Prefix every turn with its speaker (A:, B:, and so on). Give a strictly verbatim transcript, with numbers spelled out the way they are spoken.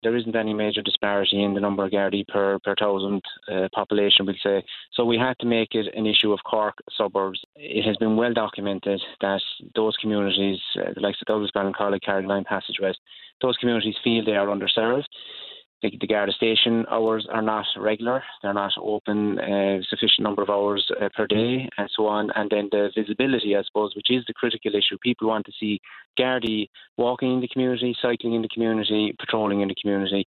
A: there isn't any major disparity in the number of Gardaí per, per thousand uh, population, we'll say. So we had to make it an issue of Cork suburbs. It has been well documented that those communities, uh, the likes of Douglas, Ballincollig, Carrigaline, Passage West, those communities feel they are underserved. The, the Garda station hours are not regular. They're not open a uh, sufficient number of hours uh, per day and so on. And then the visibility, I suppose, which is the critical issue. People want to see Gardaí walking in the community, cycling in the community, patrolling in the community.